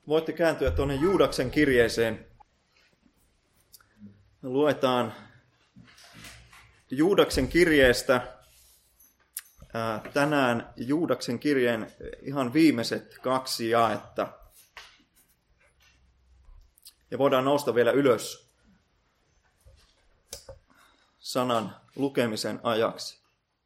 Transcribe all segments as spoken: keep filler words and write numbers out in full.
voitte kääntyä tuonne Juudaksen kirjeeseen. Luetaan Juudaksen kirjeestä ää, tänään Juudaksen kirjeen ihan viimeiset kaksi jaetta. Ja voidaan nousta vielä ylös sanan lukemisen ajaksi.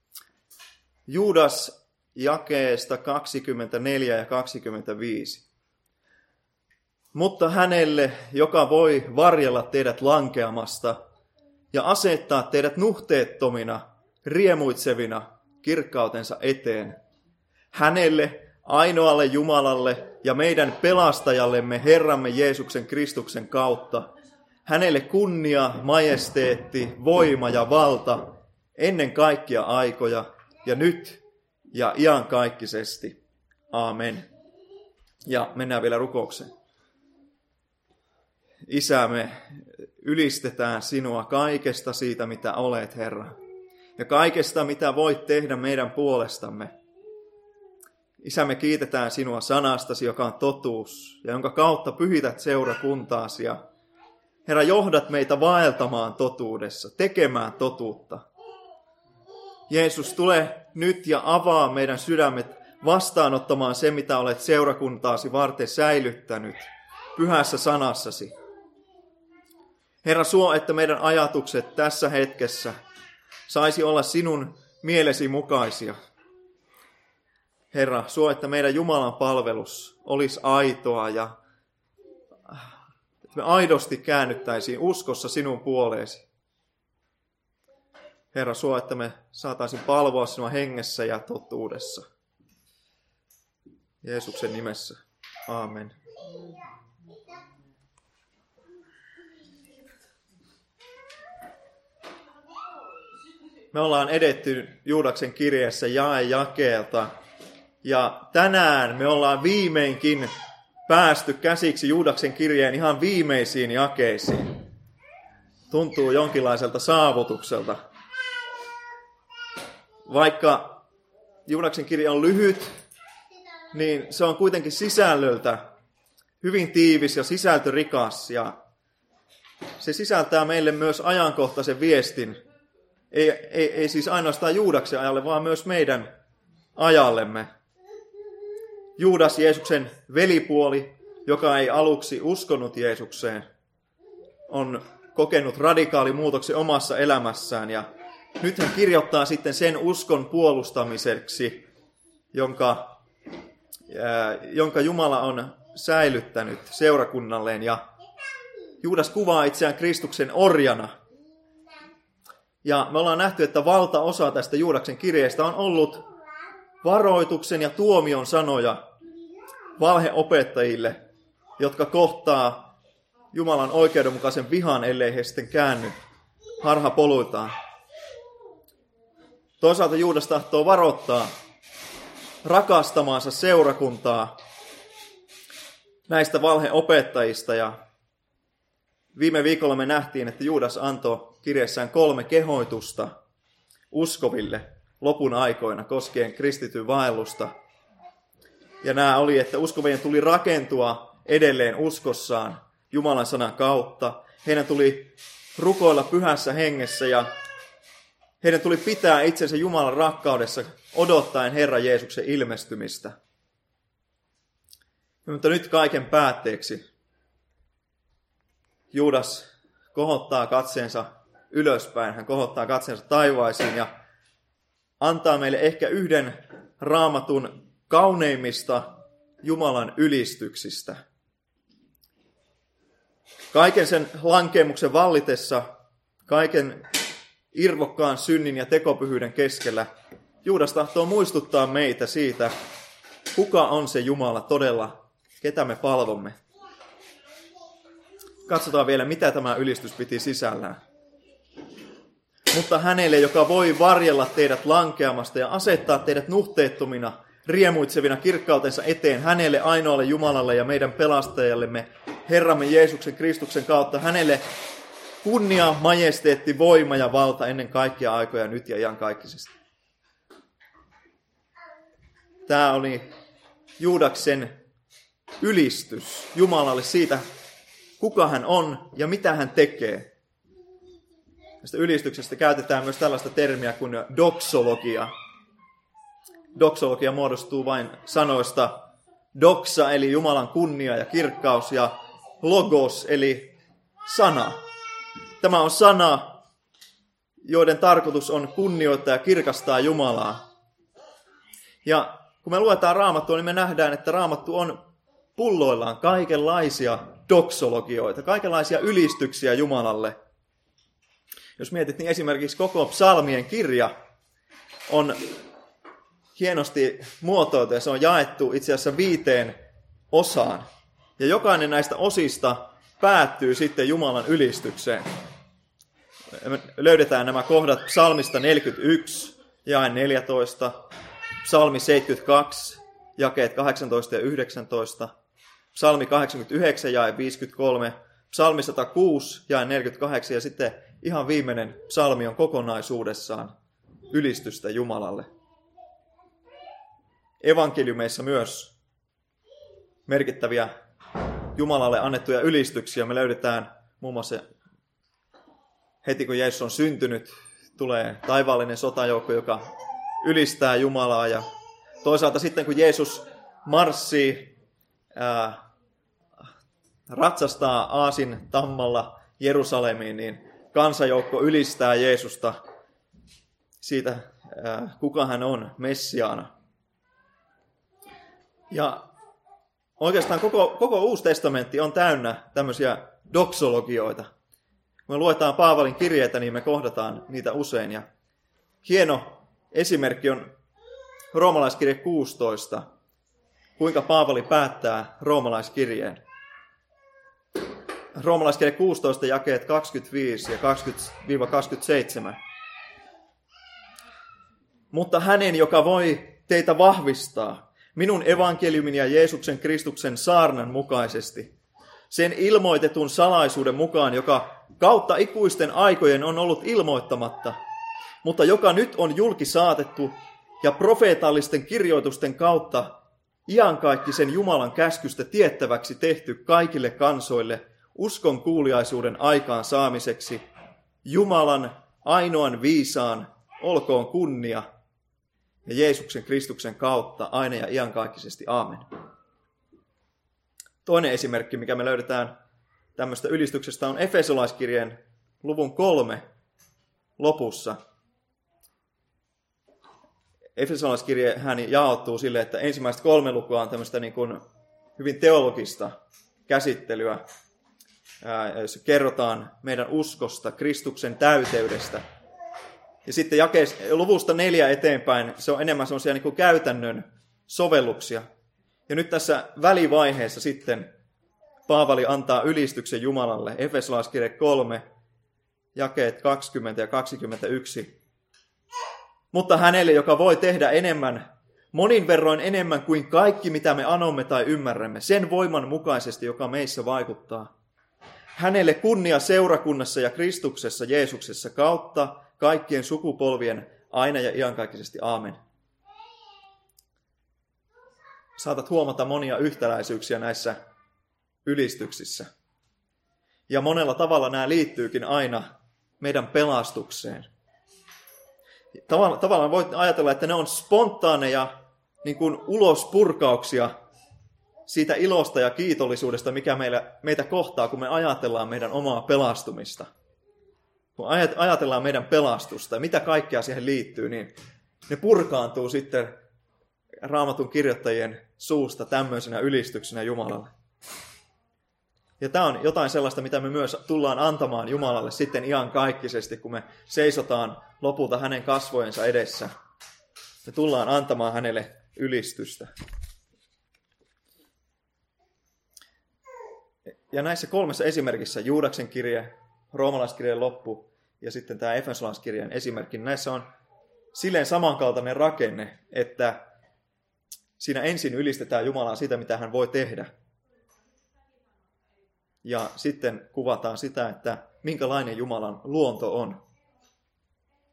Juudas jakeesta kaksikymmentäneljä ja kaksikymmentäviisi. Mutta hänelle, joka voi varjella teidät lankeamasta ja asettaa teidät nuhteettomina, riemuitsevina kirkkautensa eteen. Hänelle, ainoalle Jumalalle ja meidän pelastajallemme Herramme Jeesuksen Kristuksen kautta. Hänelle kunnia, majesteetti, voima ja valta ennen kaikkia aikoja ja nyt ja iankaikkisesti. Aamen. Ja mennään vielä rukoukseen. Isä, me ylistetään sinua kaikesta siitä, mitä olet, Herra. Ja kaikesta, mitä voit tehdä meidän puolestamme. Isä, me kiitetään sinua sanastasi, joka on totuus, ja jonka kautta pyhität seurakuntaasi. Ja Herra, johdat meitä vaeltamaan totuudessa, tekemään totuutta. Jeesus, tule nyt ja avaa meidän sydämet vastaanottamaan se, mitä olet seurakuntaasi varten säilyttänyt pyhässä sanassasi. Herra, suo, että meidän ajatukset tässä hetkessä saisi olla sinun mielesi mukaisia. Herra, suo, että meidän Jumalan palvelus olisi aitoa ja että me aidosti käännyttäisiin uskossa sinun puoleesi. Herra, suo, että me saataisiin palvoa sinua hengessä ja totuudessa. Jeesuksen nimessä. Aamen. Me ollaan edetty Juudaksen kirjeessä jae jakeelta. Ja tänään me ollaan viimeinkin päästy käsiksi Juudaksen kirjeen ihan viimeisiin jakeisiin. Tuntuu jonkinlaiselta saavutukselta. Vaikka Juudaksen kirja on lyhyt, niin se on kuitenkin sisällöltä hyvin tiivis ja sisältörikas. Ja se sisältää meille myös ajankohtaisen viestin. Ei, ei, ei siis ainoastaan Juudaksen ajalle, vaan myös meidän ajallemme. Juudas, Jeesuksen velipuoli, joka ei aluksi uskonut Jeesukseen, on kokenut radikaali muutoksen omassa elämässään. Ja nyt hän kirjoittaa sitten sen uskon puolustamiseksi, jonka, ää, jonka Jumala on säilyttänyt seurakunnalleen. Ja Juudas kuvaa itseään Kristuksen orjana. Ja me ollaan nähty, että valtaosa tästä Juudaksen kirjeestä on ollut varoituksen ja tuomion sanoja valheopettajille, jotka kohtaa Jumalan oikeudenmukaisen vihan, ellei he sitten käänny harhapoluiltaan. Toisaalta Juudas tahtoo varoittaa rakastamaansa seurakuntaa näistä valheopettajista. Ja viime viikolla me nähtiin, että Juudas antoi kirjeessään kolme kehoitusta uskoville lopun aikoina koskien kristityn vaellusta. Ja nämä oli, että uskovien tuli rakentua edelleen uskossaan Jumalan sanan kautta. Heidän tuli rukoilla pyhässä hengessä ja heidän tuli pitää itsensä Jumalan rakkaudessa odottaen Herran Jeesuksen ilmestymistä. Mutta nyt kaiken päätteeksi Juudas kohottaa katseensa ylöspäin, hän kohottaa katseensa taivaisiin ja antaa meille ehkä yhden Raamatun kauneimmista Jumalan ylistyksistä. Kaiken sen lankeemuksen vallitessa, kaiken irvokkaan synnin ja tekopyhyyden keskellä, Juudas tahtoo muistuttaa meitä siitä, kuka on se Jumala todella, ketä me palvomme. Katsotaan vielä, mitä tämä ylistys piti sisällään. Mutta hänelle, joka voi varjella teidät lankeamasta ja asettaa teidät nuhteettomina, riemuitsevina kirkkautensa eteen, hänelle ainoalle Jumalalle ja meidän pelastajallemme, Herramme Jeesuksen Kristuksen kautta, hänelle kunnia, majesteetti, voima ja valta ennen kaikkia aikoja nyt ja iankaikkisesti. Tämä oli Juudaksen ylistys Jumalalle siitä, kuka hän on ja mitä hän tekee. Tästä ylistyksestä käytetään myös tällaista termiä kuin doksologia. Doksologia muodostuu vain sanoista doxa eli Jumalan kunnia ja kirkkaus ja logos eli sana. Tämä on sana, joiden tarkoitus on kunnioittaa ja kirkastaa Jumalaa. Ja kun me luetaan Raamattua, niin me nähdään, että Raamattu on pulloillaan kaikenlaisia doksologioita, kaikenlaisia ylistyksiä Jumalalle. Jos mietit, niin esimerkiksi koko psalmien kirja on hienosti muotoiltu ja se on jaettu itse asiassa viiteen osaan. Ja jokainen näistä osista päättyy sitten Jumalan ylistykseen. Me löydetään nämä kohdat psalmista neljäkymmentäyksi, jae neljätoista, psalmi seitsemänkymmentäkaksi, jakeet kahdeksantoista ja yhdeksäntoista, psalmi kahdeksankymmentäyhdeksän, jae viisikymmentäkolme, psalmi sata kuusi, jae neljäkymmentäkahdeksan ja sitten ihan viimeinen psalmi on kokonaisuudessaan ylistystä Jumalalle. Evankeliumeissa myös merkittäviä Jumalalle annettuja ylistyksiä. Me löydetään muun muassa heti kun Jeesus on syntynyt, tulee taivaallinen sotajoukko, joka ylistää Jumalaa. Ja toisaalta sitten kun Jeesus marssii, ää, ratsastaa aasin tammalla Jerusalemiin, niin kansajoukko ylistää Jeesusta siitä, ää, kuka hän on Messiaana. Ja oikeastaan koko, koko Uusi testamentti on täynnä tämmöisiä doksologioita. Kun me luetaan Paavalin kirjeitä, niin me kohdataan niitä usein. Ja hieno esimerkki on Roomalaiskirje kuusitoista, kuinka Paavali päättää roomalaiskirjeen. Roomalaiskirje kuusitoista, jakeet kaksikymmentäviisi ja kaksikymmentä kaksikymmentäseitsemän. Mutta hänen, joka voi teitä vahvistaa, minun evankeliumin ja Jeesuksen Kristuksen saarnan mukaisesti, sen ilmoitetun salaisuuden mukaan, joka kautta ikuisten aikojen on ollut ilmoittamatta, mutta joka nyt on julki saatettu ja profeetallisten kirjoitusten kautta iankaikkisen Jumalan käskystä tiettäväksi tehty kaikille kansoille uskon kuuliaisuuden aikaan saamiseksi, Jumalan ainoan viisaan olkoon kunnia ja Jeesuksen Kristuksen kautta aina ja iankaikkisesti. Aamen. Toinen esimerkki, mikä me löydetään tämmöistä ylistyksestä, on Efesolaiskirjeen luvun kolme lopussa. Efesolaiskirje hän jaottuu sille, että ensimmäiset kolme lukua on tämmöistä niin kuin hyvin teologista käsittelyä, jossa kerrotaan meidän uskosta, Kristuksen täyteydestä. Ja sitten jakees, luvusta neljä eteenpäin se on enemmän sellaisia niin kuin käytännön sovelluksia. Ja nyt tässä välivaiheessa sitten Paavali antaa ylistyksen Jumalalle. Efesolaiskirje kolme, jakeet kaksikymmentä ja kaksikymmentäyksi. Mutta hänelle, joka voi tehdä enemmän, monin verroin enemmän kuin kaikki, mitä me anomme tai ymmärrämme, sen voiman mukaisesti, joka meissä vaikuttaa. Hänelle kunnia seurakunnassa ja Kristuksessa Jeesuksessa kautta kaikkien sukupolvien aina ja iankaikkisesti. Aamen. Saatat huomata monia yhtäläisyyksiä näissä ylistyksissä. Ja monella tavalla nämä liittyykin aina meidän pelastukseen. Tavallaan, tavallaan voit ajatella, että ne on spontaaneja niin kuin ulospurkauksia siitä ilosta ja kiitollisuudesta, mikä meillä, meitä kohtaa, kun me ajatellaan meidän omaa pelastumista. Kun ajatellaan meidän pelastusta ja mitä kaikkea siihen liittyy, niin ne purkaantuu sitten Raamatun kirjoittajien suusta tämmöisenä ylistyksenä Jumalalle. Ja tämä on jotain sellaista, mitä me myös tullaan antamaan Jumalalle sitten iankaikkisesti, kun me seisotaan lopulta hänen kasvojensa edessä. Me tullaan antamaan hänelle ylistystä. Ja näissä kolmessa esimerkissä, Juudaksen kirje, Roomalaiskirjeen loppu ja sitten tämä Efesolaiskirjeen esimerkki, näissä on silleen samankaltainen rakenne, että siinä ensin ylistetään Jumalaa siitä, mitä hän voi tehdä. Ja sitten kuvataan sitä, että minkälainen Jumalan luonto on.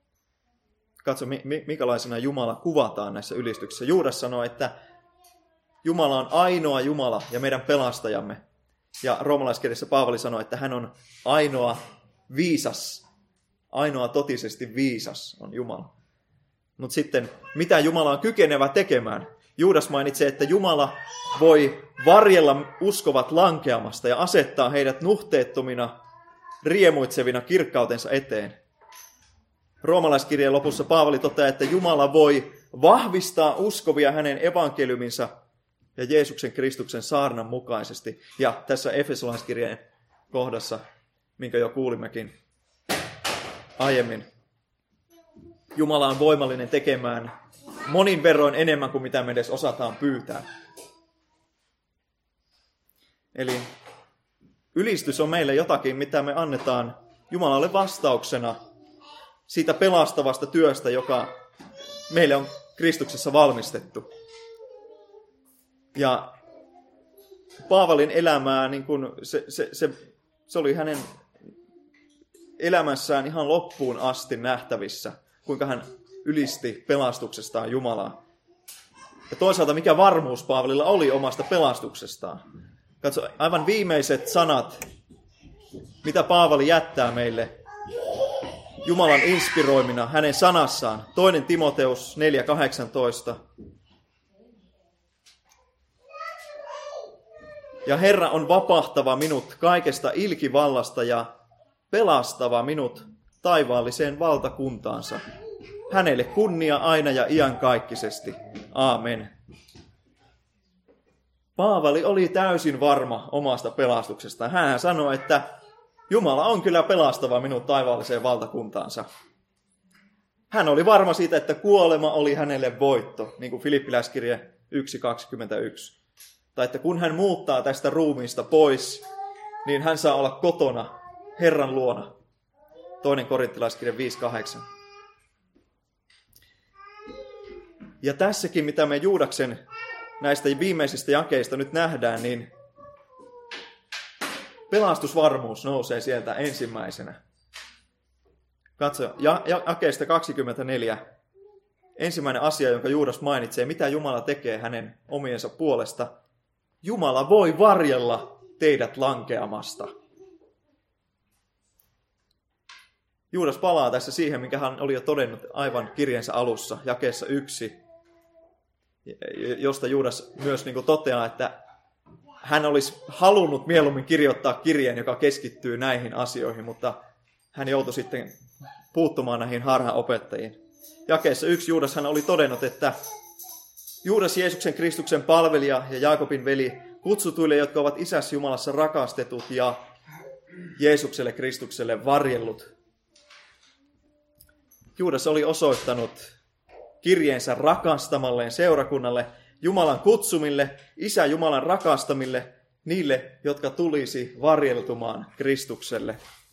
Katso, minkälaisena Jumala kuvataan näissä ylistyksissä. Juudas sanoo, että Jumala on ainoa Jumala ja meidän pelastajamme. Ja roomalaiskirjassa Paavali sanoi, että hän on ainoa viisas, ainoa totisesti viisas on Jumala. Mutta sitten, mitä Jumala on kykenevä tekemään? Juudas mainitsee, että Jumala voi varjella uskovat lankeamasta ja asettaa heidät nuhteettomina, riemuitsevina kirkkautensa eteen. Roomalaiskirjeen lopussa Paavali toteaa, että Jumala voi vahvistaa uskovia hänen evankeliuminsa ja Jeesuksen Kristuksen saarnan mukaisesti. Ja tässä Efesolaiskirjeen kohdassa, minkä jo kuulimmekin aiemmin, Jumala on voimallinen tekemään monin verroin enemmän kuin mitä me edes osataan pyytää. Eli ylistys on meille jotakin, mitä me annetaan Jumalalle vastauksena siitä pelastavasta työstä, joka meille on Kristuksessa valmistettu. Ja Paavalin elämää, niin kun se, se, se, se oli hänen elämässään ihan loppuun asti nähtävissä, kuinka hän ylisti pelastuksestaan Jumalaa. Ja toisaalta mikä varmuus Paavalilla oli omasta pelastuksestaan. Katso, aivan viimeiset sanat, mitä Paavali jättää meille Jumalan inspiroimina hänen sanassaan. Toinen Timoteus neljä kahdeksantoista. Ja Herra on vapahtava minut kaikesta ilkivallasta ja pelastava minut taivaalliseen valtakuntaansa. Hänelle kunnia aina ja iankaikkisesti. Aamen. Paavali oli täysin varma omasta pelastuksestaan. Hän sanoi, että Jumala on kyllä pelastava minut taivaalliseen valtakuntaansa. Hän oli varma siitä, että kuolema oli hänelle voitto, niin kuin Filippiläiskirje yksi kaksikymmentäyksi. Tai että kun hän muuttaa tästä ruumiista pois, niin hän saa olla kotona Herran luona. Toinen Korinttilaiskirje viisi kahdeksan. Ja tässäkin, mitä me Juudaksen näistä viimeisistä jakeista nyt nähdään, niin pelastusvarmuus nousee sieltä ensimmäisenä. Katso, ja, ja, jakeesta kaksikymmentäneljä. Ensimmäinen asia, jonka Juudas mainitsee, mitä Jumala tekee hänen omiensa puolesta. Jumala voi varjella teidät lankeamasta. Juudas palaa tässä siihen, minkä hän oli jo todennut aivan kirjensä alussa, jakeessa yksi, josta Juudas myös niin kuin toteaa, että hän olisi halunnut mieluummin kirjoittaa kirjeen, joka keskittyy näihin asioihin, mutta hän joutui sitten puuttumaan näihin harhaopettajiin. Jakeessa yksi Juudas hän oli todennut, että Juudas Jeesuksen Kristuksen palvelija ja Jaakobin veli kutsutuille, jotka ovat Isässä Jumalassa rakastetut ja Jeesukselle Kristukselle varjellut. Juudas oli osoittanut kirjeensä rakastamalleen seurakunnalle, Jumalan kutsumille, Isä Jumalan rakastamille, niille, jotka tulisi varjeltumaan Kristukselle.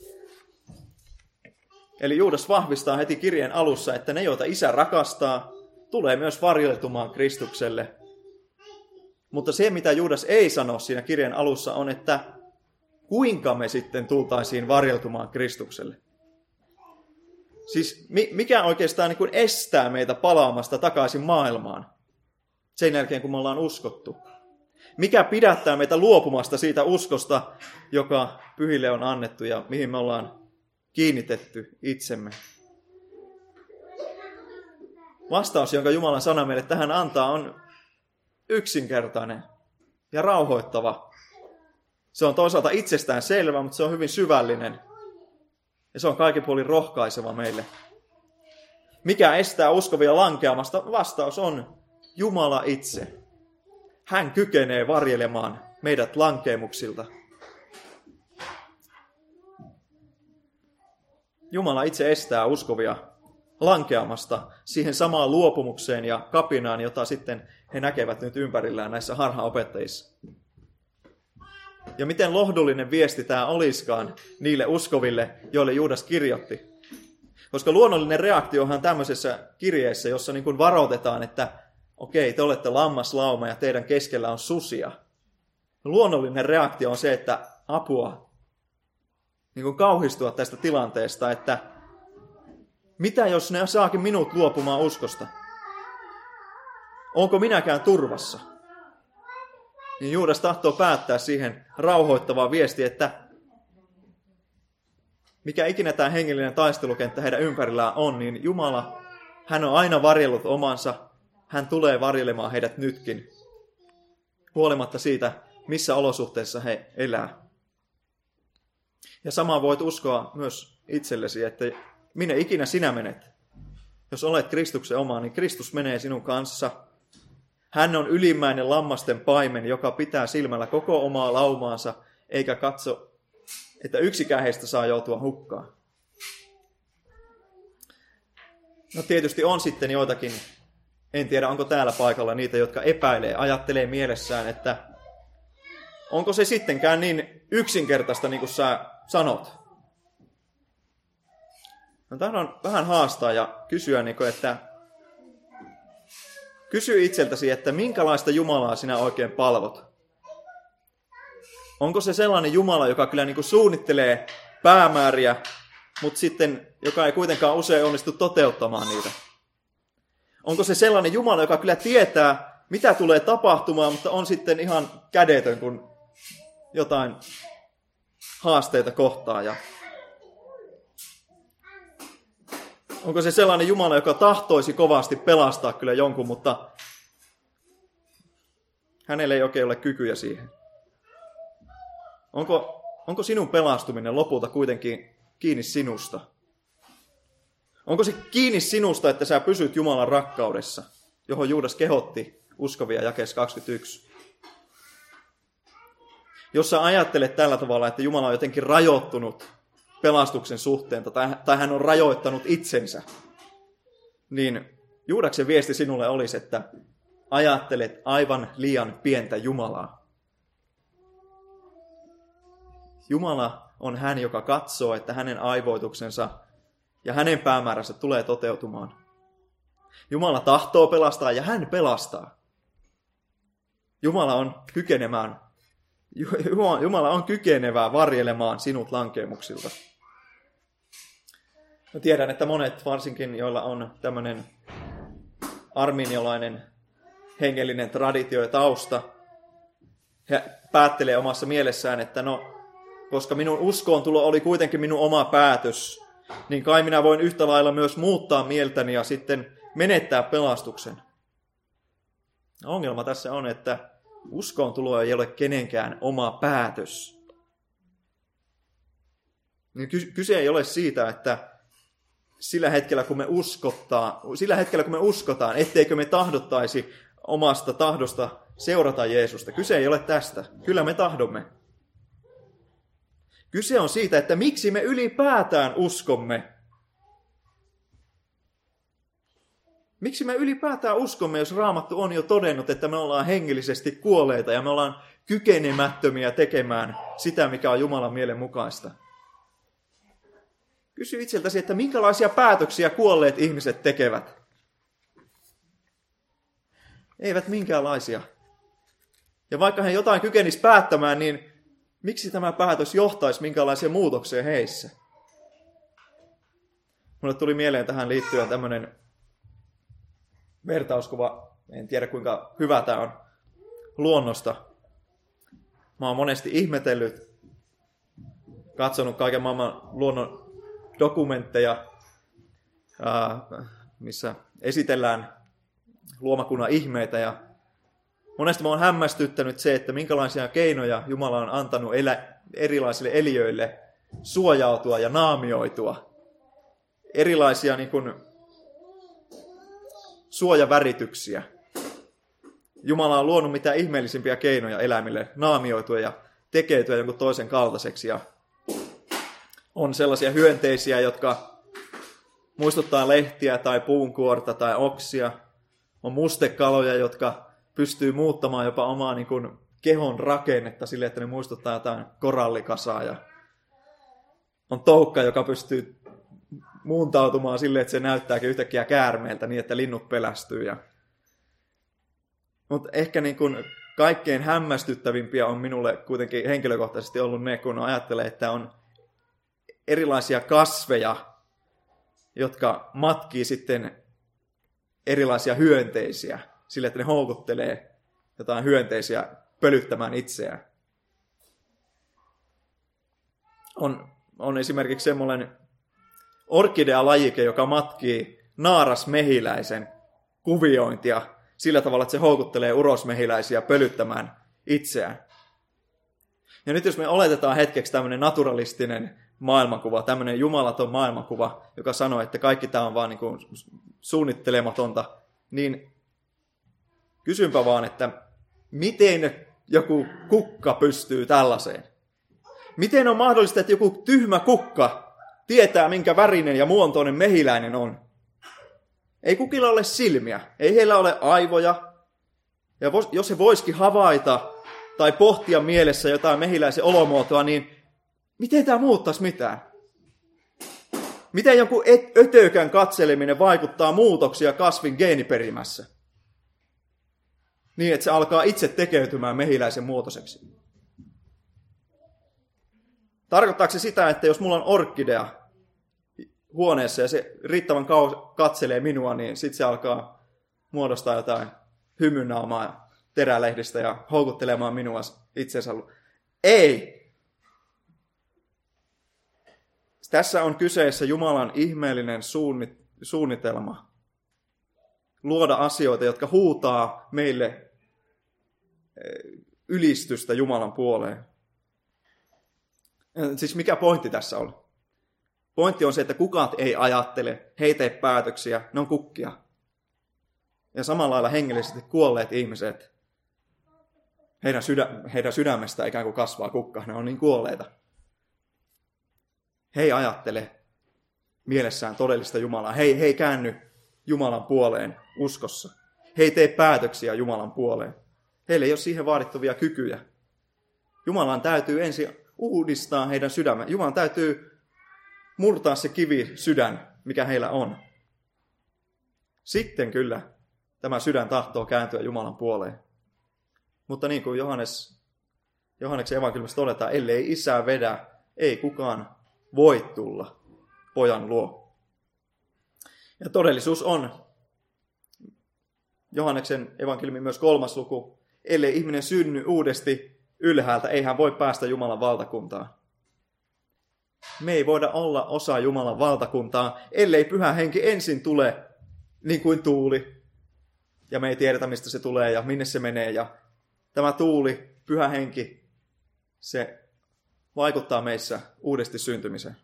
Eli Juudas vahvistaa heti kirjeen alussa, että ne, joita Isä rakastaa, tulee myös varjeltumaan Kristukselle. Mutta se, mitä Juudas ei sano siinä kirjeen alussa, on, että kuinka me sitten tultaisiin varjeltumaan Kristukselle. Siis mikä oikeastaan niin kuin estää meitä palaamasta takaisin maailmaan sen jälkeen, kun me ollaan uskottu? Mikä pidättää meitä luopumasta siitä uskosta, joka pyhille on annettu ja mihin me ollaan kiinnitetty itsemme? Vastaus, jonka Jumalan sana meille tähän antaa, on yksinkertainen ja rauhoittava. Se on toisaalta itsestään selvä, mutta se on hyvin syvällinen. Ja se on kaikin puolin rohkaiseva meille. Mikä estää uskovia lankeamasta? Vastaus on Jumala itse. Hän kykenee varjelemaan meidät lankeemuksilta. Jumala itse estää uskovia lankeamasta siihen samaan luopumukseen ja kapinaan, jota sitten he näkevät nyt ympärillään näissä harhaopettajissa. Ja miten lohdullinen viesti tämä olisikaan niille uskoville, joille Juudas kirjoitti. Koska luonnollinen reaktiohan tämmöisessä kirjeessä, jossa niin kuin varoitetaan, että okei, te olette lammaslauma ja teidän keskellä on susia. Luonnollinen reaktio on se, että apua, niin kuin kauhistua tästä tilanteesta, että mitä jos ne saakin minut luopumaan uskosta? Onko minäkään turvassa? niin Juudas tahtoo päättää siihen rauhoittavaa viestiä, että mikä ikinä tämä hengellinen taistelukenttä heidän ympärillään on, niin Jumala, hän on aina varjellut omansa, hän tulee varjelemaan heidät nytkin, huolimatta siitä, missä olosuhteissa he elää. Ja samaa voit uskoa myös itsellesi, että minne ikinä sinä menet. Jos olet Kristuksen oma, niin Kristus menee sinun kanssa. Hän on ylimmäinen lammasten paimen, joka pitää silmällä koko omaa laumaansa, eikä katso, että yksikään heistä saa joutua hukkaan. No tietysti on sitten joitakin, en tiedä onko täällä paikalla niitä, jotka epäilee, ajattelee mielessään, että onko se sittenkään niin yksinkertaista, niin kuin sä sanot. No, tahdon vähän haastaa ja kysyä, että kysy itseltäsi, että minkälaista Jumalaa sinä oikein palvot. Onko se sellainen Jumala, joka kyllä niin kuin suunnittelee päämääriä, mutta sitten joka ei kuitenkaan usein onnistu toteuttamaan niitä? Onko se sellainen Jumala, joka kyllä tietää, mitä tulee tapahtumaan, mutta on sitten ihan kädetön, kun jotain haasteita kohtaa? Ja onko se sellainen Jumala, joka tahtoisi kovasti pelastaa kyllä jonkun, mutta hänellä ei oikein ole kykyjä siihen? Onko, onko sinun pelastuminen lopulta kuitenkin kiinni sinusta? Onko se kiinni sinusta, että sä pysyt Jumalan rakkaudessa, johon Juudas kehotti uskovia jakeessa kaksikymmentäyksi? Jos sä ajattelet tällä tavalla, että Jumala on jotenkin rajoittunut pelastuksen suhteen, tai, tai hän on rajoittanut itsensä, niin Juudaksen viesti sinulle olisi, että ajattelet aivan liian pientä Jumalaa. Jumala on hän, joka katsoo, että hänen aivoituksensa ja hänen päämääränsä tulee toteutumaan. Jumala tahtoo pelastaa ja hän pelastaa. Jumala on kykenemään, Jumala on kykenevää varjelemaan sinut lankeemuksilta. Mä tiedän, että monet varsinkin, joilla on tämmöinen arminiolainen hengellinen traditio ja tausta, he päättelee omassa mielessään, että no, koska minun uskoon tulo oli kuitenkin minun oma päätös, niin kai minä voin yhtä lailla myös muuttaa mieltäni ja sitten menettää pelastuksen. Ongelma tässä on, että uskoon tulo ei ole kenenkään oma päätös. Kyse ei ole siitä, että sillä hetkellä kun me uskottaa, sillä hetkellä kun me uskotaan, etteikö me tahdottaisi omasta tahdosta seurata Jeesusta. Kyse ei ole tästä. Kyllä me tahdomme. Kyse on siitä, että miksi me ylipäätään uskomme. Miksi me ylipäätään uskomme, jos Raamattu on jo todennut, että me ollaan hengellisesti kuolleita ja me ollaan kykenemättömiä tekemään sitä, mikä on Jumalan mielen mukaista. Kysy itseltäsi, että minkälaisia päätöksiä kuolleet ihmiset tekevät. Eivät minkäänlaisia. Ja vaikka he jotain kykenisi päättämään, niin miksi tämä päätös johtaisi minkälaisia muutoksia heissä? Mulle tuli mieleen tähän liittyen tämmöinen vertauskuva, en tiedä kuinka hyvä tämä on, luonnosta. Mä oon monesti ihmetellyt, katsonut kaiken maailman luonnon dokumentteja, missä esitellään luomakunnan ihmeitä. Ja monesti mä oon hämmästyttänyt se, että minkälaisia keinoja Jumala on antanut elä, erilaisille eliöille suojautua ja naamioitua. Erilaisia niin kuin suojavärityksiä. Jumala on luonut mitä ihmeellisimpiä keinoja eläimille naamioitua ja tekeytyä jonkun toisen kaltaiseksi. Ja on sellaisia hyönteisiä, jotka muistuttaa lehtiä tai puunkuorta tai oksia. On mustekaloja, jotka pystyy muuttamaan jopa omaa niin kuin kehon rakennetta sille, että ne muistuttaa jotain korallikasaa. Ja on toukka, joka pystyy muuntautumaan sille, että se näyttääkin yhtäkkiä käärmeeltä niin, että linnut pelästyy. Ja mutta ehkä niin kuin kaikkein hämmästyttävimpiä on minulle kuitenkin henkilökohtaisesti ollut ne, kun ajattelee, että on erilaisia kasveja, jotka matkii sitten erilaisia hyönteisiä, sille, että ne houkuttelee jotain hyönteisiä pölyttämään itseään. On, on esimerkiksi semmoinen orkidea-lajike, joka matkii naarasmehiläisen kuviointia sillä tavalla, että se houkuttelee urosmehiläisiä pölyttämään itseään. Ja nyt jos me oletetaan hetkeksi tämmöinen naturalistinen maailmankuva, tämmöinen jumalaton maailmankuva, joka sanoo, että kaikki tämä on vaan niin kuin suunnittelematonta, niin kysynpä vaan, että miten joku kukka pystyy tällaiseen? Miten on mahdollista, että joku tyhmä kukka tietää, minkä värinen ja muontoinen mehiläinen on? Ei kukilla ole silmiä, ei heillä ole aivoja. Ja jos he voisikin havaita tai pohtia mielessä jotain mehiläisen olomuotoa, niin miten tämä muuttaisi mitään? Miten jonkun ötökän katseleminen vaikuttaa muutoksia kasvin geeniperimässä? Niin, että se alkaa itse tekeytymään mehiläisen muotoiseksi. Tarkoittaako se sitä, että jos mulla on orkidea huoneessa ja se riittävän kauan katselee minua, niin sitten se alkaa muodostaa jotain hymynaamaa terälehdistä ja houkuttelemaan minua itsensä. Ei! Tässä on kyseessä Jumalan ihmeellinen suunnitelma luoda asioita, jotka huutaa meille ylistystä Jumalan puoleen. Siis mikä pointti tässä on? Pointti on se, että kukat ei ajattele, he ei tee päätöksiä, ne on kukkia. Ja samalla lailla hengellisesti kuolleet ihmiset, heidän, sydä, heidän sydämestä ikään kuin kasvaa kukka, ne on niin kuolleita. He ei ajattele mielessään todellista Jumalaa, he, he ei käänny Jumalan puoleen uskossa. He ei tee päätöksiä Jumalan puoleen. Heillä ei ole siihen vaadittavia kykyjä. Jumalan täytyy ensin uudistaa heidän sydämen. Jumalan täytyy murtaa se kivi sydän, mikä heillä on. Sitten kyllä tämä sydän tahtoo kääntyä Jumalan puoleen. Mutta niin kuin Johannes, Johanneksen evankeliumissa todetaan, ellei isä vedä, ei kukaan voi tulla pojan luo. Ja todellisuus on, Johanneksen evankeliumi myös kolmas luku, ellei ihminen synny uudesti ylhäältä, ei hän voi päästä Jumalan valtakuntaan. Me ei voida olla osa Jumalan valtakuntaa, ellei Pyhä Henki ensin tule niin kuin tuuli. Ja me ei tiedetä, mistä se tulee ja minne se menee. Ja tämä tuuli, Pyhä Henki, se vaikuttaa meissä uudesti syntymiseen.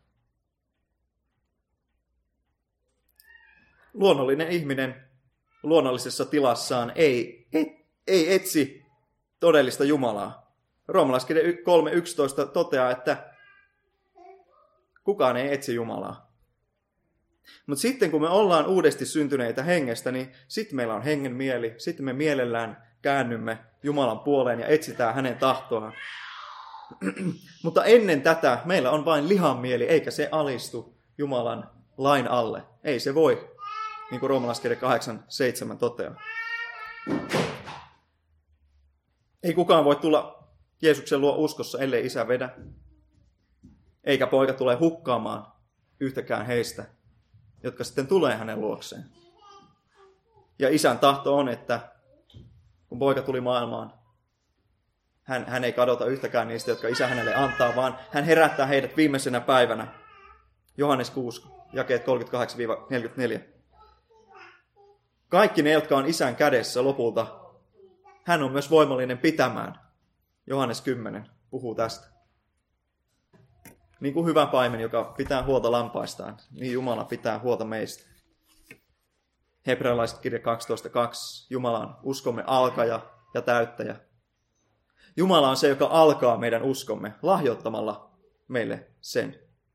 Luonnollinen ihminen luonnollisessa tilassaan ei, et, ei etsi todellista Jumalaa. Roomalaiskirja kolme yksitoista toteaa, että kukaan ei etsi Jumalaa. Mutta sitten kun me ollaan uudesti syntyneitä hengestä, niin sitten meillä on hengen mieli. Sitten me mielellään käännymme Jumalan puoleen ja etsitään hänen tahtoaan. Mutta ennen tätä meillä on vain lihan mieli, eikä se alistu Jumalan lain alle. Ei se voi, niin kuin Roomalaiskirja kahdeksan seitsemän toteaa. Ei kukaan voi tulla Jeesuksen luo uskossa, ellei isä vedä. Eikä poika tule hukkaamaan yhtäkään heistä, jotka sitten tulee hänen luokseen. Ja isän tahto on, että kun poika tuli maailmaan, hän, hän ei kadota yhtäkään niistä, jotka isä hänelle antaa, vaan hän herättää heidät viimeisenä päivänä. Johannes kuusi, jakeet kolmekymmentäkahdeksan neljäkymmentäneljä. Kaikki ne, jotka on isän kädessä lopulta, hän on myös voimallinen pitämään. Johannes kymmenen puhuu tästä. Niin kuin hyvä paimen, joka pitää huolta lampaistaan, niin Jumala pitää huolta meistä. Hebrealaiset kirja kaksitoista kaksi. Jumala on uskomme alkaja ja täyttäjä. Jumala on se, joka alkaa meidän uskomme lahjoittamalla meille sen.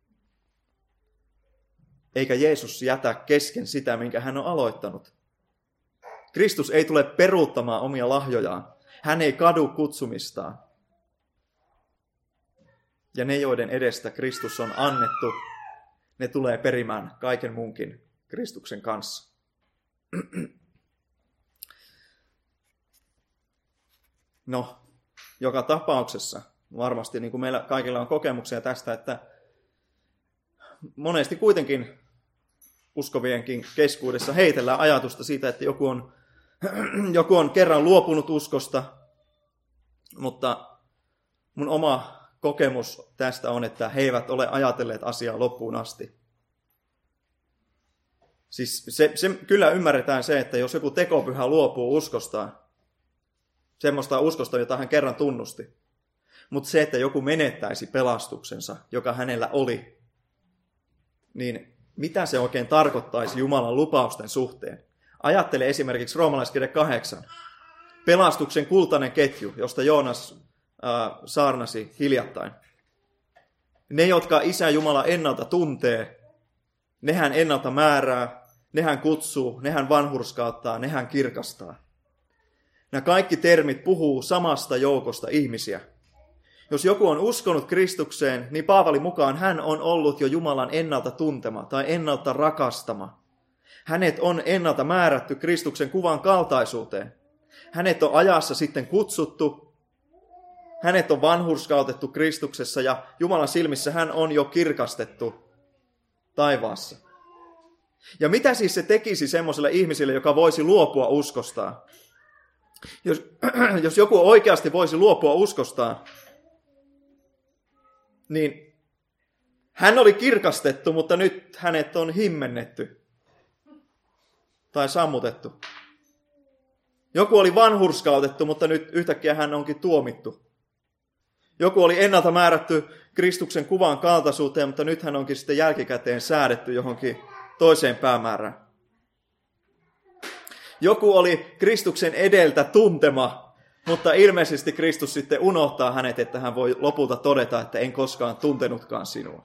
Eikä Jeesus jätä kesken sitä, minkä hän on aloittanut. Kristus ei tule peruuttamaan omia lahjojaan. Hän ei kadu kutsumistaan. Ja ne, joiden edestä Kristus on annettu, ne tulee perimään kaiken muunkin Kristuksen kanssa. No, joka tapauksessa varmasti niin kuin meillä kaikilla on kokemuksia tästä, että monesti kuitenkin uskovienkin keskuudessa heitellään ajatusta siitä, että joku on, joku on kerran luopunut uskosta, Mutta mun oma kokemus tästä on, että he eivät ole ajatelleet asiaa loppuun asti. Siis se, se, kyllä ymmärretään se, että jos joku tekopyhä luopuu uskostaan, semmoista uskosta, jota hän kerran tunnusti, mutta se, että joku menettäisi pelastuksensa, joka hänellä oli, niin mitä se oikein tarkoittaisi Jumalan lupausten suhteen? Ajattele esimerkiksi roomalaiskirja kahdeksan. Pelastuksen kultainen ketju, josta Joonas äh, saarnasi hiljattain. Ne, jotka Isä Jumala ennalta tuntee, nehän ennalta määrää, nehän kutsuu, nehän vanhurskauttaa, nehän kirkastaa. Nämä kaikki termit puhuu samasta joukosta ihmisiä. Jos joku on uskonut Kristukseen, niin Paavalin mukaan hän on ollut jo Jumalan ennalta tuntema tai ennalta rakastama. Hänet on ennalta määrätty Kristuksen kuvan kaltaisuuteen. Hänet on ajassa sitten kutsuttu. Hänet on vanhurskautettu Kristuksessa ja Jumalan silmissä hän on jo kirkastettu taivaassa. Ja mitä siis se tekisi semmoiselle ihmiselle, joka voisi luopua uskostaan? Jos, jos joku oikeasti voisi luopua uskostaan, niin hän oli kirkastettu, mutta nyt hänet on himmennetty tai sammutettu. Joku oli vanhurskautettu, mutta nyt yhtäkkiä hän onkin tuomittu. Joku oli ennalta määrätty Kristuksen kuvan kaltaisuuteen, mutta nyt hän onkin sitten jälkikäteen säädetty johonkin toiseen päämäärään. Joku oli Kristuksen edeltä tuntema, mutta ilmeisesti Kristus sitten unohtaa hänet, että hän voi lopulta todeta, että en koskaan tuntenutkaan sinua.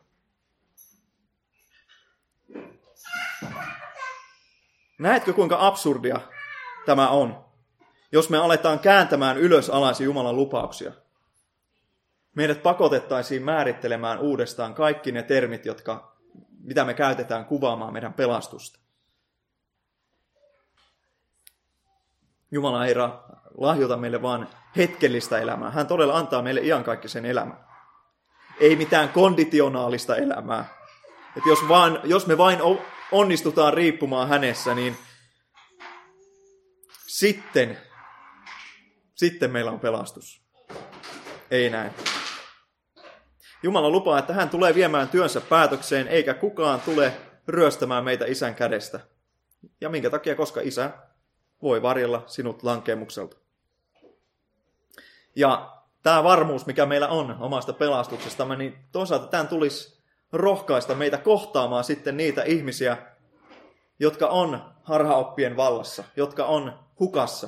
Näetkö, kuinka absurdia tämä on, jos me aletaan kääntämään ylös alas Jumalan lupauksia? Meidät pakotettaisiin määrittelemään uudestaan kaikki ne termit, jotka, mitä me käytetään kuvaamaan meidän pelastusta. Jumala ei lahjota meille vaan hetkellistä elämää. Hän todella antaa meille iankaikkisen elämän. Ei mitään konditionaalista elämää. Että jos, vaan, jos me vain onnistutaan riippumaan hänessä, niin sitten, sitten meillä on pelastus. Ei näin. Jumala lupaa, että hän tulee viemään työnsä päätökseen, eikä kukaan tule ryöstämään meitä Isän kädestä. Ja minkä takia, koska Isä voi varjella sinut lankeemukselta. Ja tämä varmuus, mikä meillä on omasta pelastuksestamme, niin toisaalta tämän tulisi rohkaista meitä kohtaamaan sitten niitä ihmisiä, jotka on harhaoppien vallassa, jotka on hukassa.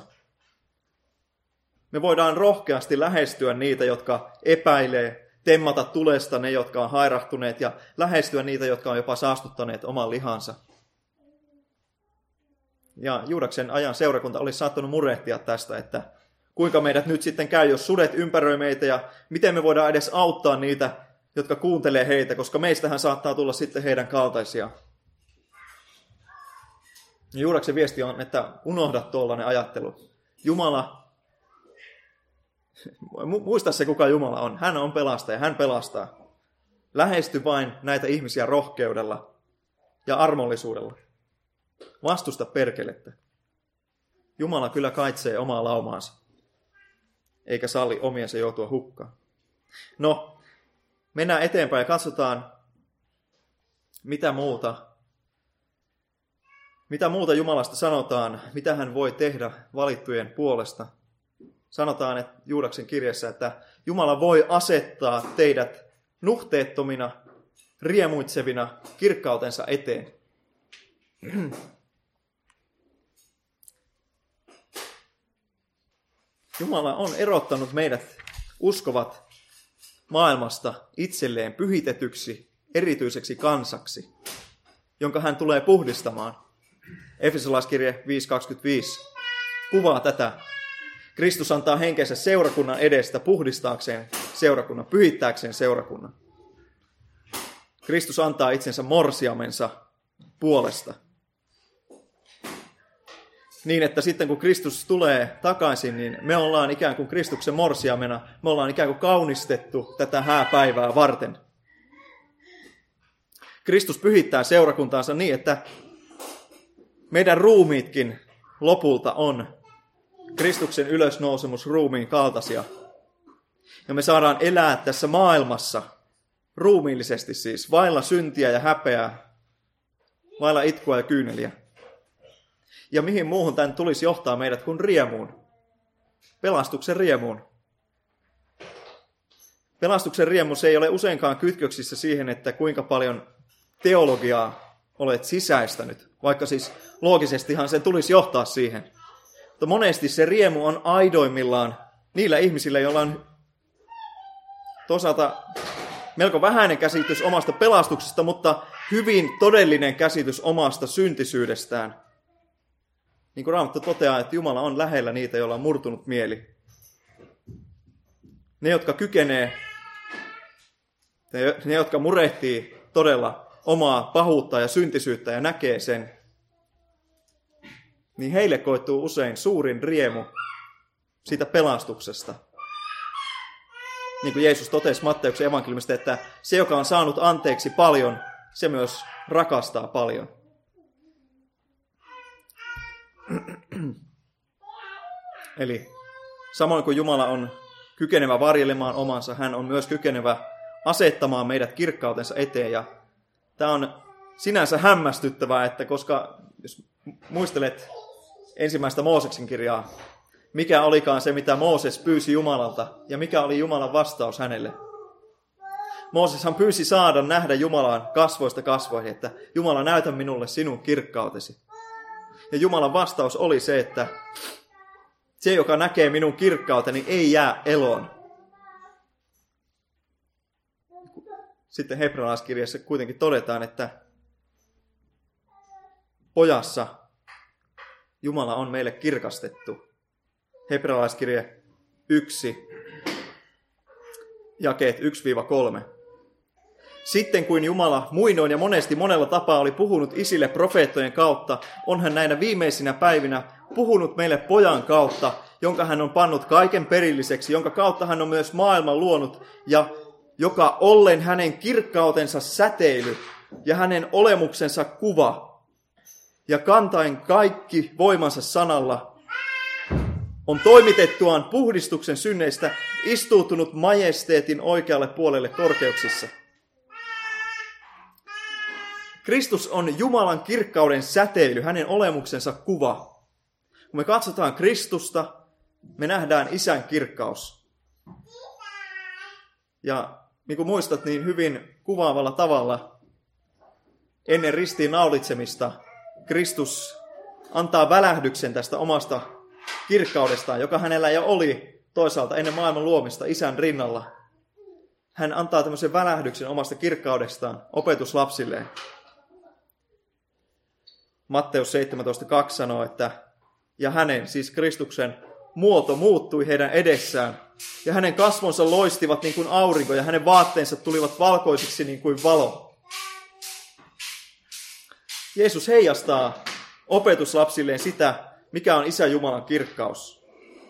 Me voidaan rohkeasti lähestyä niitä, jotka epäilee, temmata tulesta ne, jotka on hairahtuneet, ja lähestyä niitä, jotka on jopa saastuttaneet oman lihansa. Ja Juudaksen ajan seurakunta olisi saattanut murehtia tästä, että kuinka meidät nyt sitten käy, jos sudet ympäröi meitä, ja miten me voidaan edes auttaa niitä, jotka kuuntelee heitä, koska meistähän saattaa tulla sitten heidän kaltaisia. Ja Juudaksen viesti on, että unohda tuollainen ajattelu. Jumala, muista se kuka Jumala on. Hän on pelastaja, hän pelastaa. Lähesty vain näitä ihmisiä rohkeudella ja armollisuudella. Vastusta perkelettä. Jumala kyllä kaitsee omaa laumaansa, eikä salli omiensa joutua hukkaan. No, mennään eteenpäin ja katsotaan, mitä muuta, mitä muuta Jumalasta sanotaan, mitä hän voi tehdä valittujen puolesta. Sanotaan että Juudaksen kirjassa, että Jumala voi asettaa teidät nuhteettomina, riemuitsevina kirkkautensa eteen. Jumala on erottanut meidät uskovat maailmasta itselleen pyhitetyksi, erityiseksi kansaksi, jonka hän tulee puhdistamaan. Efesolaiskirje viisi kaksikymmentäviisi kuvaa tätä. Kristus antaa henkensä seurakunnan edestä puhdistaakseen seurakunnan, pyhittääkseen seurakunnan. Kristus antaa itsensä morsiamensa puolesta. Niin, että sitten kun Kristus tulee takaisin, niin me ollaan ikään kuin Kristuksen morsiamena, me ollaan ikään kuin kaunistettu tätä hääpäivää varten. Kristus pyhittää seurakuntaansa niin, että meidän ruumiitkin lopulta on Kristuksen ylösnousemus ruumiin kaltaisia, Ja me saadaan elää tässä maailmassa, ruumiillisesti siis, vailla syntiä ja häpeää, vailla itkua ja kyyneliä. Ja mihin muuhun tämän tulisi johtaa meidät kuin riemuun? Pelastuksen riemuun. Pelastuksen riemu se ei ole useinkaan kytköksissä siihen, että kuinka paljon teologiaa olet sisäistänyt, vaikka siis loogisestihan sen tulisi johtaa siihen. Mutta monesti se riemu on aidoimmillaan niillä ihmisillä, joilla on toisaalta melko vähäinen käsitys omasta pelastuksesta, mutta hyvin todellinen käsitys omasta syntisyydestään. Niin kuin Raamattu toteaa, että Jumala on lähellä niitä, joilla on murtunut mieli. Ne, jotka kykenee, ne, jotka murehtii todella omaa pahuutta ja syntisyyttä ja näkee sen, niin heille koituu usein suurin riemu siitä pelastuksesta. Niin kuin Jeesus totesi Matteuksen evankeliumista, että se, joka on saanut anteeksi paljon, se myös rakastaa paljon. Eli samoin kuin Jumala on kykenevä varjelemaan omansa, hän on myös kykenevä asettamaan meidät kirkkautensa eteen. Ja tämä on sinänsä hämmästyttävää, että koska jos muistelet ensimmäistä Mooseksen kirjaa, mikä olikaan se, mitä Mooses pyysi Jumalalta ja mikä oli Jumalan vastaus hänelle. Mooseshan pyysi saada nähdä Jumalan kasvoista kasvoihin, että Jumala, näytä minulle sinun kirkkautesi. Ja Jumalan vastaus oli se, että se, joka näkee minun kirkkauteni, ei jää eloon. Sitten hebrealaiskirjassa kuitenkin todetaan, että pojassa Jumala on meille kirkastettu. Hebrealaiskirje yksi, jakeet yksi kolme. Sitten kuin Jumala muinoin ja monesti monella tapaa oli puhunut isille profeettojen kautta, on hän näinä viimeisinä päivinä puhunut meille pojan kautta, jonka hän on pannut kaiken perilliseksi, jonka kautta hän on myös maailman luonut, ja joka ollen hänen kirkkautensa säteily ja hänen olemuksensa kuva, ja kantain kaikki voimansa sanalla, on toimitettuaan puhdistuksen synneistä istuutunut majesteetin oikealle puolelle korkeuksissa. Kristus on Jumalan kirkkauden säteily, hänen olemuksensa kuva. Kun me katsotaan Kristusta, me nähdään Isän kirkkaus. Ja niin kuin muistat, niin hyvin kuvaavalla tavalla ennen ristiin naulitsemista Kristus antaa välähdyksen tästä omasta kirkkaudestaan, joka hänellä jo oli toisaalta ennen maailman luomista Isän rinnalla. Hän antaa tämmöisen välähdyksen omasta kirkkaudestaan opetuslapsilleen. Matteus seitsemäntoista kaksi sanoo, että ja hänen, siis Kristuksen, muoto muuttui heidän edessään, ja hänen kasvonsa loistivat niin kuin aurinko, ja hänen vaatteensa tulivat valkoisiksi niin kuin valo. Jeesus heijastaa opetuslapsilleen sitä, mikä on Isä Jumalan kirkkaus.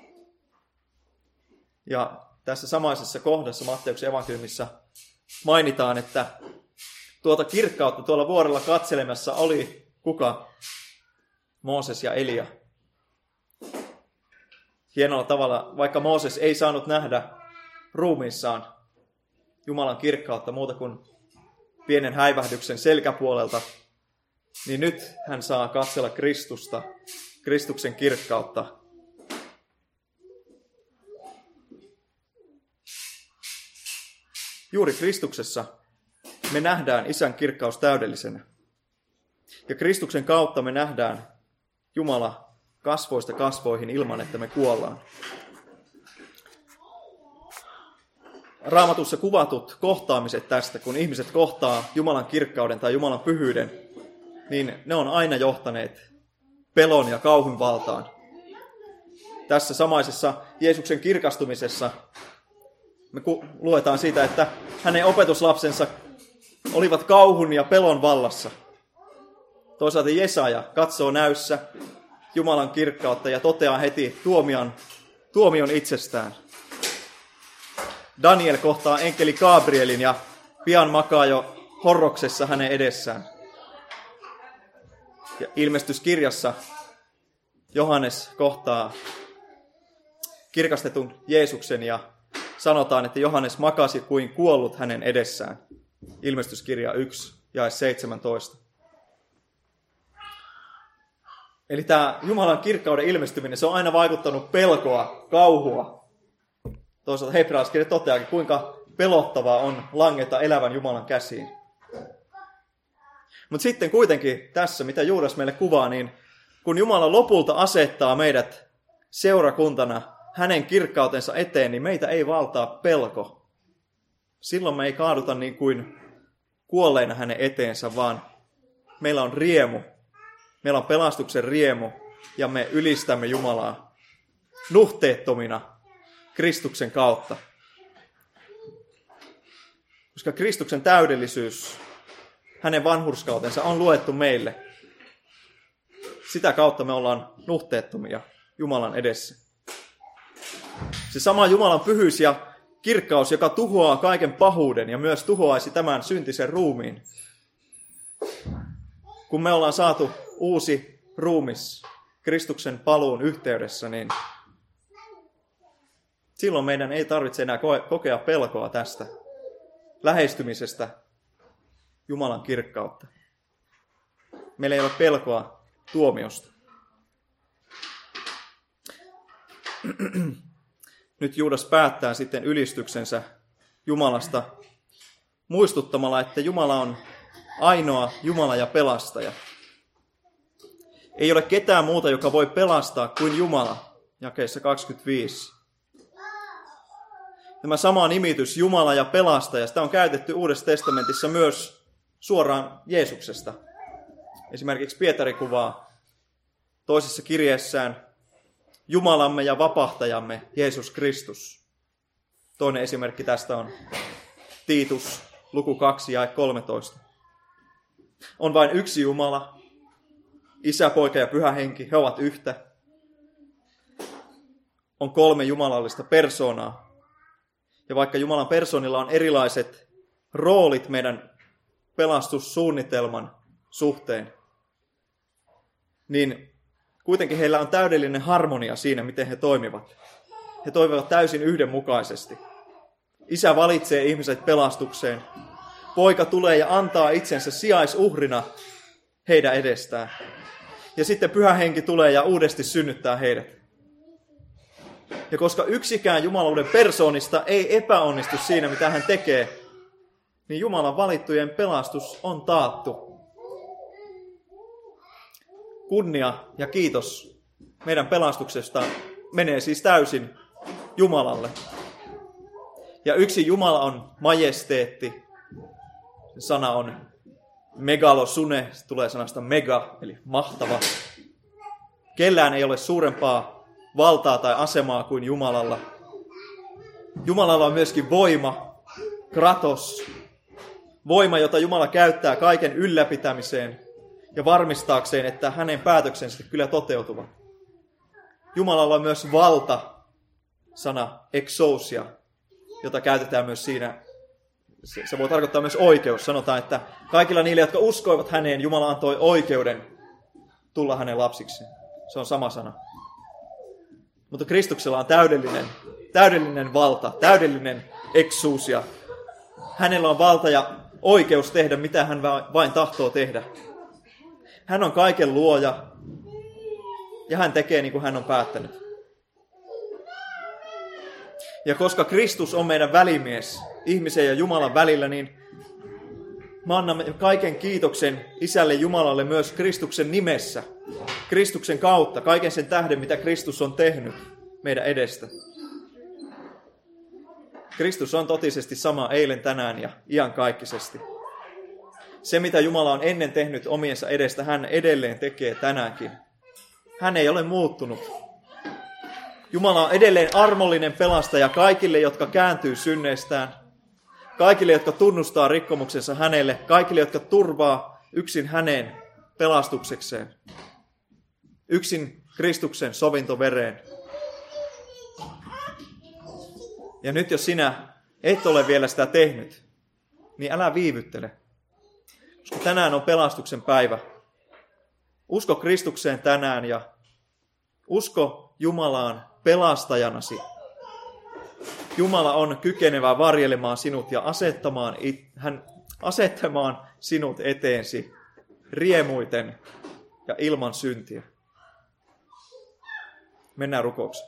Ja tässä samaisessa kohdassa Matteuksen evankeliumissa mainitaan, että tuota kirkkautta tuolla vuorella katselemassa oli kuka? Mooses ja Elia. Hienolla tavalla, vaikka Mooses ei saanut nähdä ruumiissaan Jumalan kirkkautta muuta kuin pienen häivähdyksen selkäpuolelta, niin nyt hän saa katsella Kristusta, Kristuksen kirkkautta. Juuri Kristuksessa me nähdään Isän kirkkaus täydellisenä. Ja Kristuksen kautta me nähdään Jumala kasvoista kasvoihin ilman, että me kuollaan. Raamatussa kuvatut kohtaamiset tästä, kun ihmiset kohtaa Jumalan kirkkauden tai Jumalan pyhyyden, niin ne on aina johtaneet pelon ja kauhun valtaan. Tässä samaisessa Jeesuksen kirkastumisessa me luetaan siitä, että hänen opetuslapsensa olivat kauhun ja pelon vallassa. Toisaalta Jesaja katsoo näyssä Jumalan kirkkautta ja toteaa heti tuomion, tuomion itsestään. Daniel kohtaa enkeli Gabrielin ja pian makaa jo horroksessa hänen edessään. Ja ilmestyskirjassa Johannes kohtaa kirkastetun Jeesuksen ja sanotaan, että Johannes makasi kuin kuollut hänen edessään. Ilmestyskirja yksi, jae seitsemäntoista. Eli tämä Jumalan kirkkauden ilmestyminen, se on aina vaikuttanut pelkoa, kauhua. Toisaalta hebrealaiskirja toteaakin, kuinka pelottavaa on langeta elävän Jumalan käsiin. Mutta sitten kuitenkin tässä, mitä Juudas meille kuvaa, niin kun Jumala lopulta asettaa meidät seurakuntana hänen kirkkautensa eteen, niin meitä ei valtaa pelko. Silloin me ei kaaduta niin kuin kuolleina hänen eteensä, vaan meillä on riemu. Meillä on pelastuksen riemu ja me ylistämme Jumalaa nuhteettomina Kristuksen kautta. Koska Kristuksen täydellisyys, hänen vanhurskautensa on luettu meille. Sitä kautta me ollaan nuhteettomia Jumalan edessä. Se sama Jumalan pyhyys ja kirkkaus, joka tuhoaa kaiken pahuuden ja myös tuhoaisi tämän syntisen ruumiin. Kun me ollaan saatu uusi ruumis Kristuksen paluun yhteydessä, niin silloin meidän ei tarvitse enää kokea pelkoa tästä lähestymisestä Jumalan kirkkautta. Meillä ei ole pelkoa tuomiosta. Nyt Juudas päättää sitten ylistyksensä Jumalasta muistuttamalla, että Jumala on ainoa Jumala ja pelastaja. Ei ole ketään muuta, joka voi pelastaa kuin Jumala, jakeessa kaksikymmentäviisi. Tämä sama nimitys, Jumala ja pelastaja, sitä on käytetty Uudessa testamentissa myös suoraan Jeesuksesta. Esimerkiksi Pietari kuvaa toisessa kirjeessään Jumalamme ja vapahtajamme Jeesus Kristus. Toinen esimerkki tästä on Tiitus, luku kaksi, jae kolmetoista. On vain yksi Jumala, Isä, Poika ja Pyhä Henki, he ovat yhtä. On kolme jumalallista persoonaa. Ja vaikka Jumalan persoonilla on erilaiset roolit meidän pelastussuunnitelman suhteen, niin kuitenkin heillä on täydellinen harmonia siinä, miten he toimivat. He toimivat täysin yhdenmukaisesti. Isä valitsee ihmiset pelastukseen. Poika tulee ja antaa itsensä sijaisuhrina heidän edestään. Ja sitten Pyhä Henki tulee ja uudesti synnyttää heidät. Ja koska yksikään Jumaluuden persoonista ei epäonnistu siinä, mitä hän tekee, niin Jumalan valittujen pelastus on taattu. Kunnia ja kiitos meidän pelastuksesta menee siis täysin Jumalalle. Ja yksi Jumala on majesteetti. Se sana on megalosune, se tulee sanasta mega, eli mahtava. Kellään ei ole suurempaa valtaa tai asemaa kuin Jumalalla. Jumalalla on myöskin voima, kratos, voima, jota Jumala käyttää kaiken ylläpitämiseen ja varmistaakseen, että hänen päätöksensä kyllä toteutuvat. Jumalalla on myös valta, sana exousia, jota käytetään myös siinä. Se voi tarkoittaa myös oikeus. Sanotaan, että kaikilla niille, jotka uskoivat häneen, Jumala antoi oikeuden tulla hänen lapsiksi. Se on sama sana. Mutta Kristuksella on täydellinen, täydellinen valta, täydellinen exousia. Hänellä on valta ja oikeus tehdä, mitä hän vain tahtoo tehdä. Hän on kaiken luoja ja hän tekee niin kuin hän on päättänyt. Ja koska Kristus on meidän välimies ihmisen ja Jumalan välillä, niin me annamme kaiken kiitoksen Isälle Jumalalle myös Kristuksen nimessä, Kristuksen kautta, kaiken sen tähden, mitä Kristus on tehnyt meidän edestä. Kristus on totisesti sama eilen, tänään ja iankaikkisesti. Se, mitä Jumala on ennen tehnyt omiensa edestä, hän edelleen tekee tänäänkin. Hän ei ole muuttunut. Jumala on edelleen armollinen pelastaja kaikille, jotka kääntyy synneistään. Kaikille, jotka tunnustaa rikkomuksensa hänelle. Kaikille, jotka turvaa yksin häneen pelastuksekseen. Yksin Kristuksen sovintovereen. Ja nyt jos sinä et ole vielä sitä tehnyt, niin älä viivyttele. Koska tänään on pelastuksen päivä. Usko Kristukseen tänään ja usko Jumalaan pelastajanasi. Jumala on kykenevä varjelemaan sinut ja asettamaan, hän, asettamaan sinut eteensä riemuiten ja ilman syntiä. Mennään rukoukseen.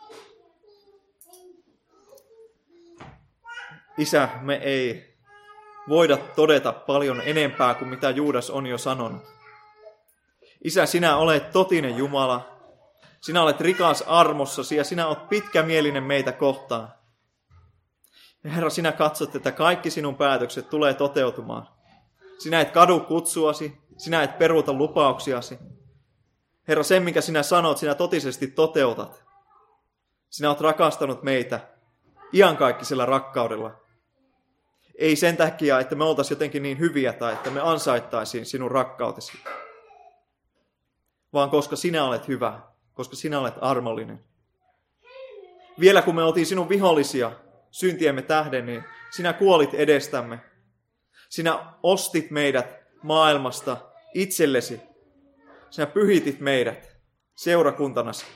Isä, me ei voida todeta paljon enempää kuin mitä Juudas on jo sanonut. Isä, sinä olet totinen Jumala. Sinä olet rikas armossasi ja sinä olet pitkämielinen meitä kohtaan. Ja Herra, sinä katsot, että kaikki sinun päätökset tulee toteutumaan. Sinä et kadu kutsuasi, sinä et peruuta lupauksiasi. Herra, sen minkä sinä sanot, sinä totisesti toteutat. Sinä olet rakastanut meitä iankaikkisella rakkaudella. Ei sen takia, että me oltaisiin jotenkin niin hyviä tai että me ansaittaisiin sinun rakkautesi. Vaan koska sinä olet hyvä, koska sinä olet armollinen. Vielä kun me oltiin sinun vihollisia syntiemme tähden, niin sinä kuolit edestämme. Sinä ostit meidät maailmasta itsellesi. Sinä pyhitit meidät seurakuntanasi.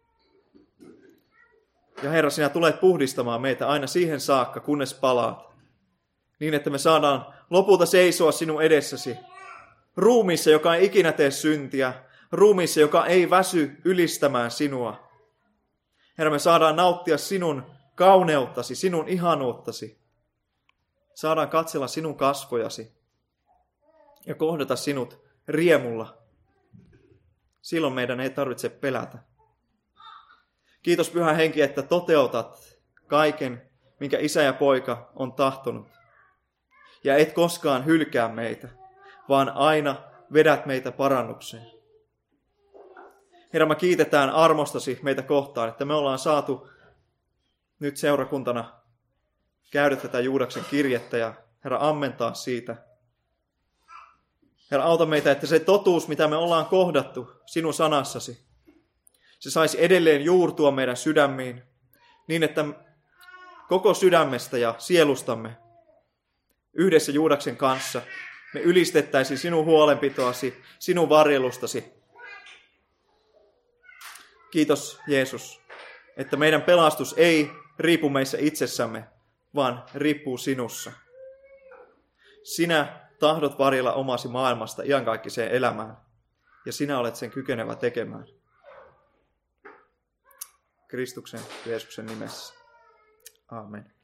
Ja Herra, sinä tulet puhdistamaan meitä aina siihen saakka, kunnes palaat. Niin, että me saadaan lopulta seisoa sinun edessäsi. Ruumiissa, joka ei ikinä tee syntiä. Ruumiissa, joka ei väsy ylistämään sinua. Herra, me saadaan nauttia sinun kauneuttasi, sinun ihanuuttasi. Saadaan katsella sinun kasvojasi ja kohdata sinut riemulla. Silloin meidän ei tarvitse pelätä. Kiitos Pyhä Henki, että toteutat kaiken, minkä isä ja poika on tahtonut. Ja et koskaan hylkää meitä, vaan aina vedät meitä parannukseen. Herra, me kiitetään armostasi meitä kohtaan, että me ollaan saatu nyt seurakuntana käydä tätä Juudaksen kirjettä ja Herra, ammentaa siitä. Herra, auta meitä, että se totuus, mitä me ollaan kohdattu sinun sanassasi, se saisi edelleen juurtua meidän sydämiin, niin että koko sydämestä ja sielustamme yhdessä Juudaksen kanssa me ylistettäisiin sinun huolenpitoasi, sinun varjelustasi. Kiitos Jeesus, että meidän pelastus ei riipu meissä itsessämme, vaan riippuu sinussa. Sinä tahdot varjella omasi maailmasta iankaikkiseen elämään, ja sinä olet sen kykenevä tekemään. Kristuksen Jeesuksen nimessä. Amen.